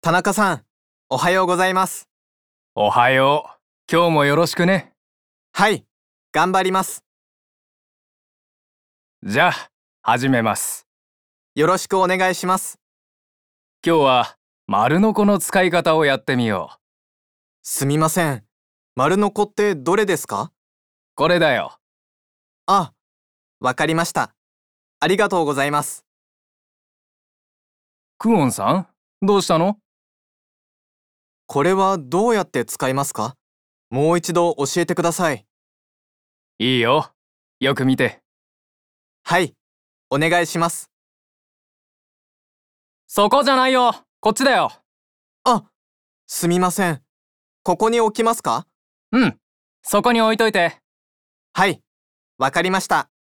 田中さん、おはようございます。 おはよう。今日もよろしくね。 はい、頑張ります。 じゃあ、始めます。 よろしくお願いします。 今日は丸のこの使い方をやってみよう。 すみません。丸のこってどれですか？ これだよ。 あ、わかりました。ありがとうございます。 クオンさん、どうしたの？ これはどうやって使いますか？もう一度教えてください。 いいよ。よく見て。 はい、お願いします。 そこじゃないよ。こっちだよ。 あ、すみません。ここに置きますか？ うん。そこに置いといて。 はい、わかりました。